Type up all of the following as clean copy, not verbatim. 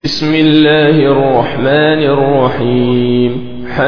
بسم الله الرحمن الرحيم.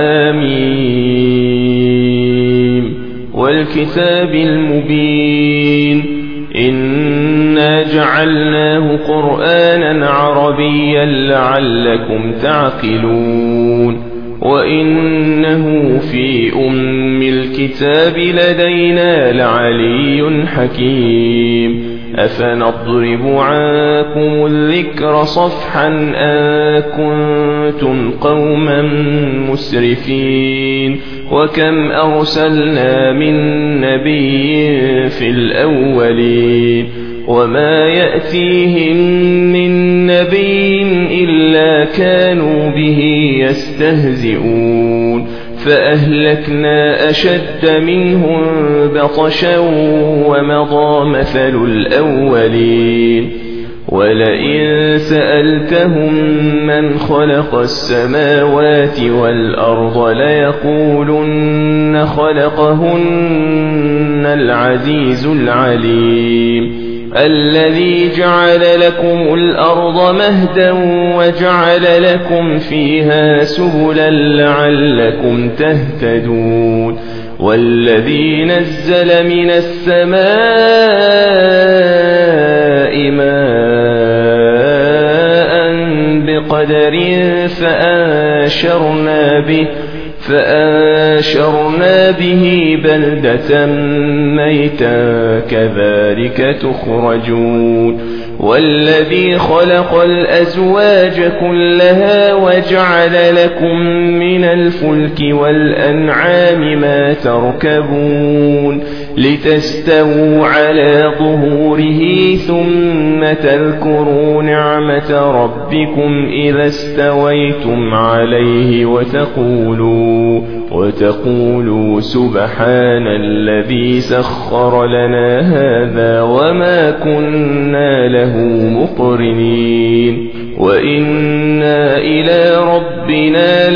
حميم والكتاب المبين. إنا جعلناه قرآنا عربيا لعلكم تعقلون. وإنه في أم الكتاب لدينا لعلي حكيم. أفنضرب عنكم الذكر صفحا أن كنتم قوما مسرفين. وكم أرسلنا من نبي في الأولين وما يأتيهم من نبي إلا كانوا به يستهزئون. فأهلكنا أشد منهم بطشا ومضى مثل الأولين. ولئن سألتهم من خلق السماوات والأرض ليقولن خلقهن العزيز العليم. الذي جعل لكم الأرض مهدا وجعل لكم فيها سبلا لعلكم تهتدون. والذي نزل من السماء ماء بقدر فأنشرنا به بلدة ميتا كذلك تخرجون. والذي خلق الأزواج كلها وجعل لكم من الفلك والأنعام ما تركبون لتستووا على ظهوره ثم تذكروا نعمة ربكم إذا استويتم عليه وتقولوا سبحان الذي سخر لنا هذا وما كنا له مقرنين وإنا إلى ربنا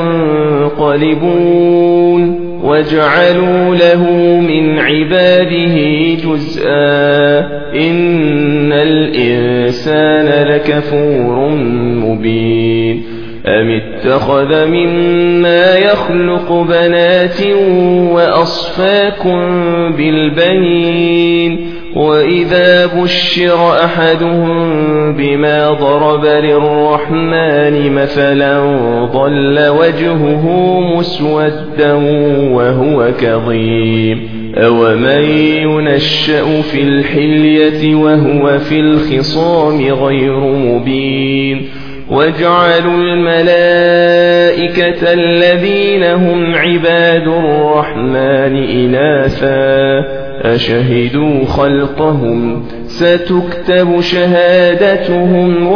لمنقلبون. وجعلوا له من عباده جزءا إن الإنسان لكفور مبين. أم اتخذ مما يخلق بنات وأصفاكم بالبنين. وإذا بشر أحدهم بما ضرب للرحمن مثلا ظل وجهه مسودا وهو كظيم. أومن ينشأ في الحلية وهو في الخصام غير مبين. وجعلوا الملائكة الذين هم عباد الرحمن إناثا أشهدوا خلقهم ستكتب شهادتهم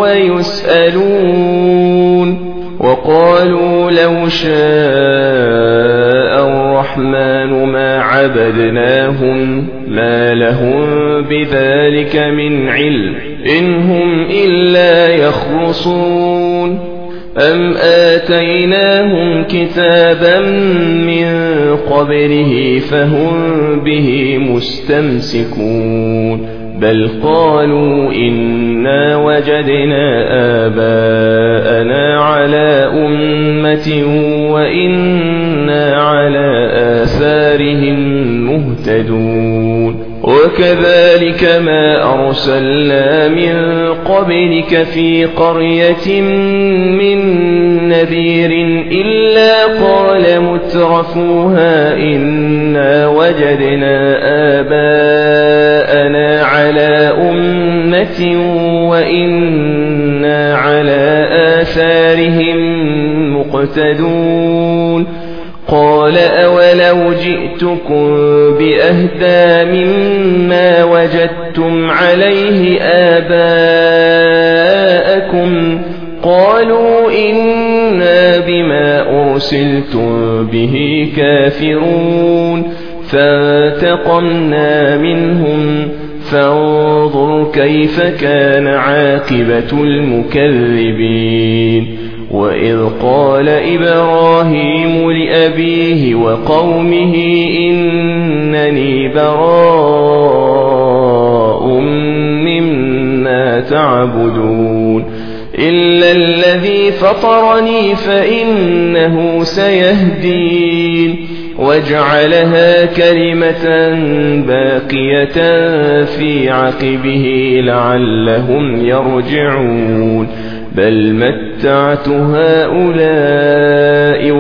ويسألون. وقالوا لو شاء الرحمن ما عبدناهم ما لهم بذلك من علم إن هم إلا يخرصون. أم آتيناهم كتابا من قبله فهم به مستمسكون. بل قالوا إنا وجدنا آباءنا على أمة وإنا على آثارهم مهتدون. وكذلك ما أرسلنا من قبلك في قرية من نذير إلا قال مترفوها إنا وجدنا آباءنا على أمة وإنا على آثارهم مقتدون. قال أولو جئتكم بأهدى مما وجدتم عليه آباءكم قالوا إنا بما أرسلتم به كافرون. فانتقمنا منهم فانظر كيف كان عاقبة المكذبين. وإذ قال إبراهيم لأبيه وقومه إنني براء مما تعبدون إلا الذي فطرني فإنه سيهدين واجعلها كلمة باقية في عقبه لعلهم يرجعون بل متعت هؤلاء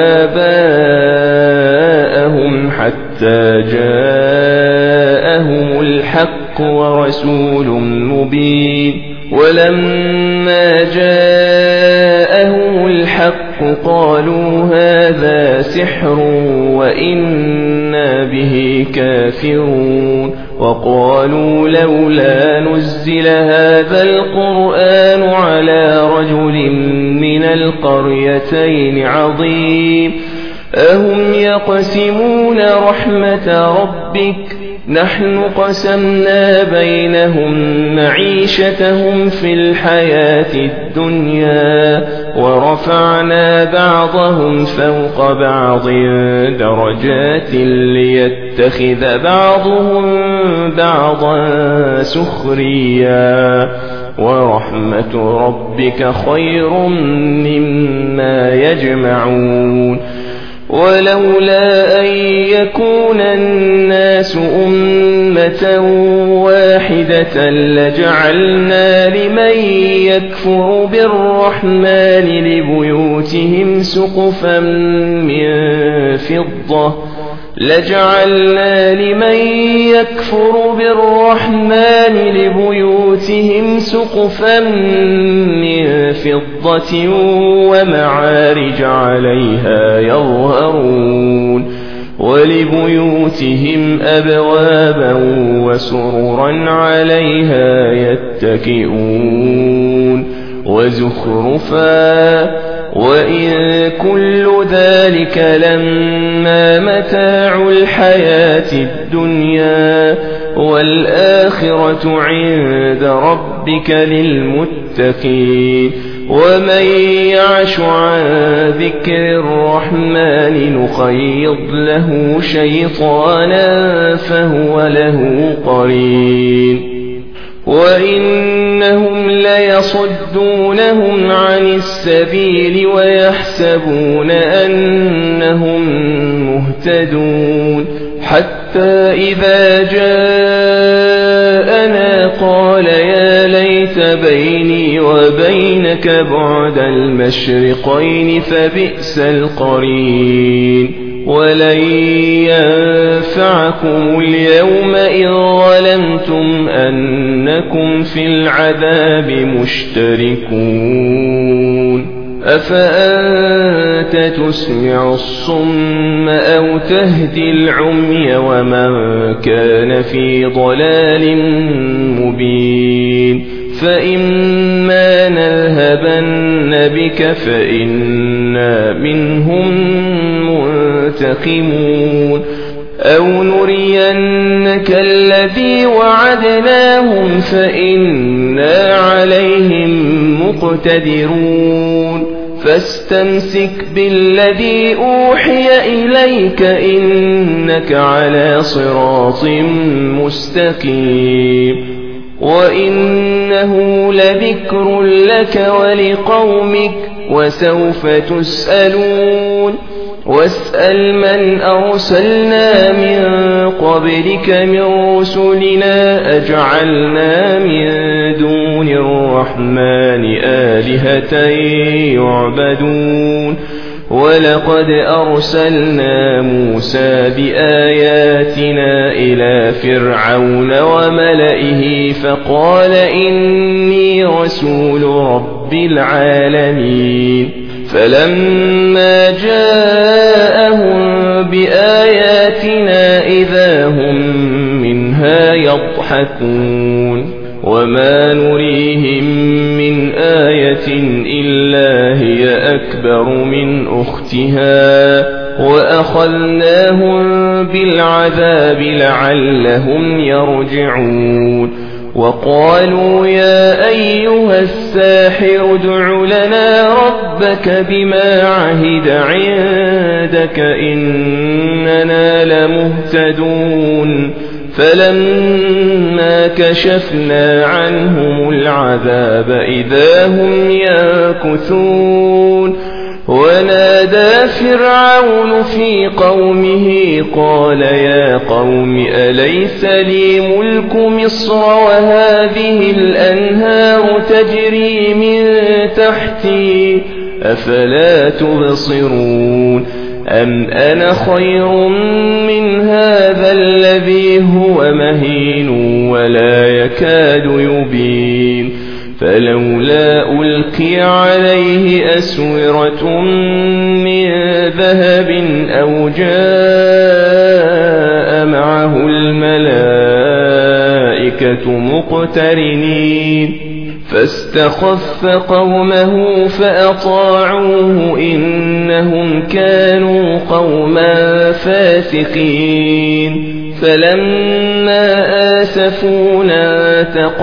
وآباءهم حتى جاءهم الحق ورسول مبين ولما جاءهم الحق قالوا هذا سحر وإنا به كافرون وقالوا لولا نزل هذا القرآن على رجل من القريتين عظيم أهم يقسمون رحمة ربك نحن قسمنا بينهم معيشتهم في الحياة الدنيا ورفعنا بعضهم فوق بعض درجات ليتخذ بعضهم بعضا سخريا ورحمة ربك خير مما يجمعون ولولا أن يكون الناس أمة واحدة لجعلنا لمن يكفر بالرحمن لبيوتهم سقفا من فضة ومعارج عليها يظهرون ولبيوتهم أبوابا وسررا عليها يتكئون وزخرفا وإن كل ذلك لما متاع الحياة الدنيا والآخرة عند ربك للمتقين ومن يعش عن ذكر الرحمن نخيض له شيطانا فهو له قرين وإنهم ليصدونهم عن السبيل ويحسبون أنهم مهتدون حتى إذا جاءنا قال يا ليت بيني وبينك بعد المشرقين فبئس القرين ولن ينفعكم اليوم إذ ظلمتم أنكم في العذاب مشتركون أفأنت تسمع الصم أو تهدي العمي ومن كان في ضلال مبين فإما نذهبن بك فإنا منهم منتقمون أو نرينك الذي وعدناهم فإنا عليهم مقتدرون فاستمسك بالذي أوحي إليك إنك على صراط مستقيم وإنه لذكر لك ولقومك وسوف تسألون واسأل من أرسلنا من قبلك من رسلنا أجعلنا من دون الرحمن آلهة يعبدون ولقد أرسلنا موسى بآياتنا إلى فرعون وملئه فقال إني رسول رب العالمين فلما جاءهم بآياتنا إذا هم منها يضحكون وما نريهم من آية إلا هي أكبر من أختها وأخذناهم بالعذاب لعلهم يرجعون وقالوا يا أيها الساحر ادع لنا ربك بما عهد عندك إننا لمهتدون فلما كشفنا عنهم العذاب إذا هم ينكثون ونادى فرعون في قومه قال يا قوم أليس لي ملك مصر وهذه الأنهار تجري من تحتي أفلا تبصرون أم أنا خير من هذا الذي هو مهين ولا يكاد يبين فلولا ألقي عليه أسورة من ذهب أو جاء معه الملائكة مقترنين فاستخف قومه فأطاعوه إنهم كانوا قوما فاسقين فلما آسفونا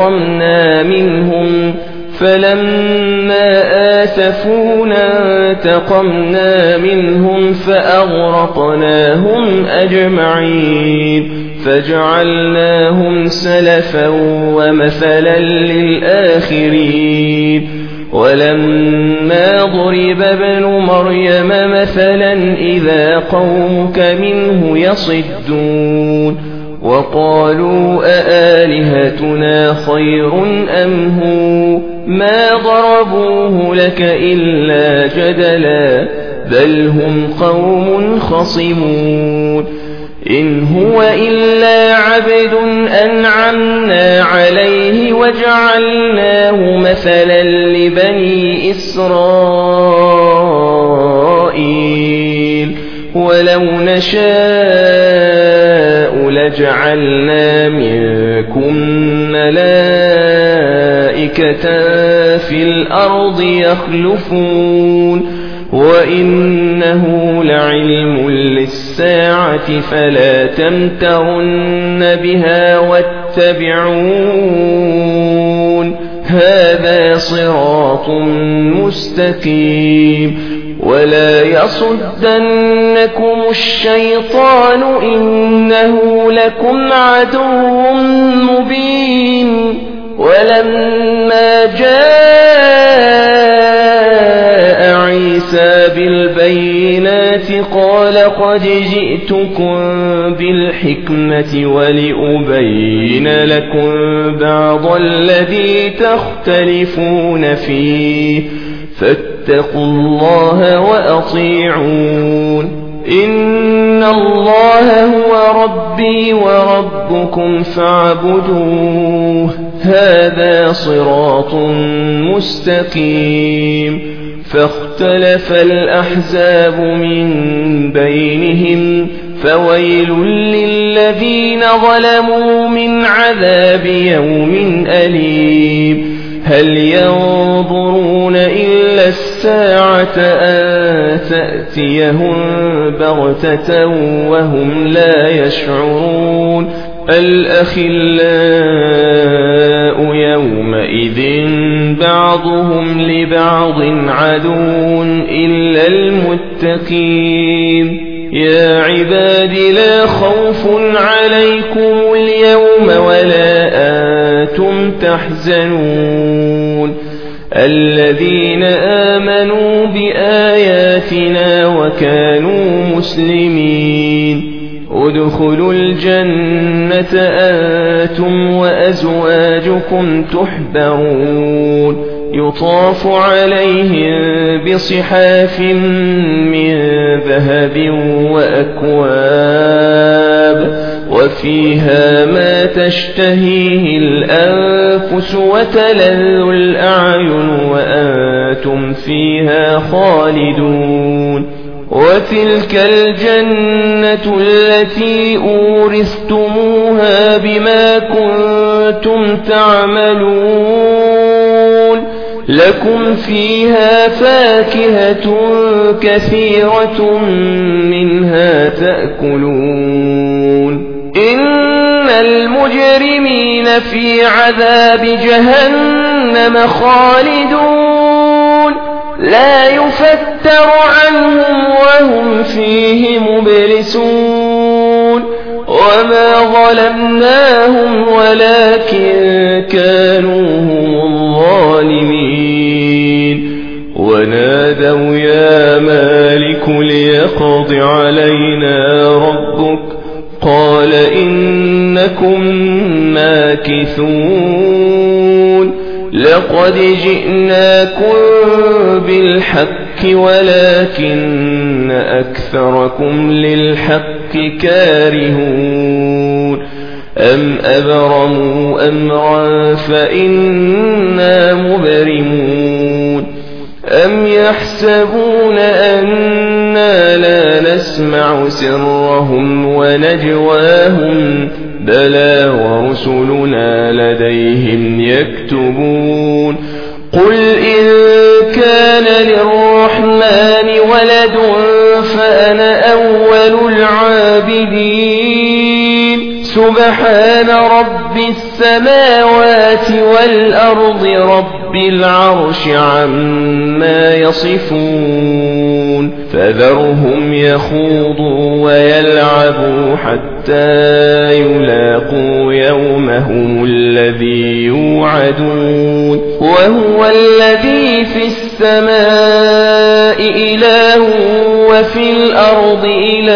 انتقمنا منهم فأغرقناهم أجمعين فجعلناهم سلفا ومثلا للآخرين ولما ضرب ابن مريم مثلا إذا قومك منه يصدون وقالوا أآلهتنا خير أم هو ما ضربوه لك إلا جدلا بل هم قوم خصمون إن هو إلا عبد أنعمنا عليه وجعلناه مثلا لبني إسرائيل ولو نشاء لجعلنا منكم ملائكة في الأرض يخلفون وإنه لعلم للساعة فلا تمترن بها واتبعون هذا صراط مستقيم ولا يصدنكم الشيطان إنه لكم عدو مبين ولما جاء عيسى بالبينات قال قد جئتكم بالحكمة ولأبين لكم بعض الذي تختلفون فيه فاتقوا الله وأطيعون إن الله هو ربي وربكم فاعبدوه هذا صراط مستقيم فاختلف الأحزاب من بينهم فويل للذين ظلموا من عذاب يوم أليم هل ينظرون إلا الساعة أن تأتيهم بغتة وهم لا يشعرون الأخلاء يومئذ بعضهم لبعض عدو إلا المتقين يا عباد لا خوف عليكم اليوم ولا أنتم تحزنون الذين آمنوا بآياتنا وكانوا مسلمين ادخلوا الجنة أنتم وأزواجكم تحبرون يطاف عليهم بصحاف من ذهب وأكواب وفيها ما تشتهيه الأنفس وتلذ الأعين وأنتم فيها خالدون وتلك الجنة التي أورثتموها بما كنتم تعملون لكم فيها فاكهة كثيرة منها تأكلون إن المجرمين في عذاب جهنم خالدون لا يفتر عنهم وهم فيه مبلسون وما ظلمناهم ولكن كانوا هم الظالمين ونادوا يا مالك ليقض علينا ربك قال إنكم ماكثون لقد جئناكم بالحق ولكن أكثركم للحق كارهون أم أبرموا أمرا فإنا مبرمون أم يحسبون أنا لا نسمع سرهم ونجواهم بلى ورسلنا لديهم يكتبون قل إن كان للرحمن ولد فأنا أول العابدين سبحان رب السماوات والأرض رب العرش عما يصفون فذرهم يخوضوا ويلعبوا حتى يلاقوا يومهم الذي يوعدون وهو الذي في السماء إله وفي الأرض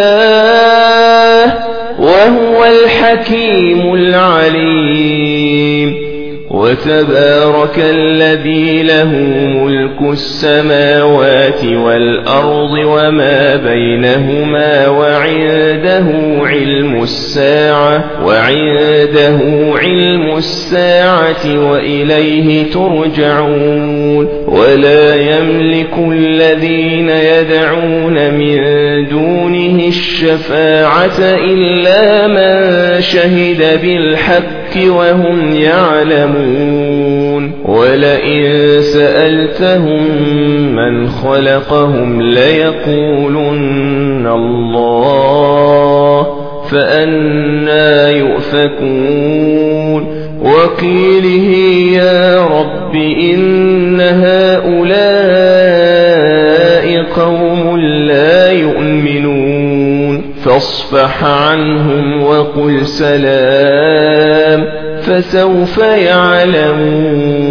إله وهو الحكيم العليم وتبارك الذي له ملك السماوات والأرض وما بينهما وعنده علم الساعة وإليه ترجعون ولا يملك الذين يدعون من دونه الشفاعة إلا من شهد بالحق وهم يعلمون ولئن سألتهم من خلقهم ليقولن الله فأنى يؤفكون وقيله يا رب إن هؤلاء قوم لا يؤمنون فاصفح عنهم وقل سلام فسوف يعلمون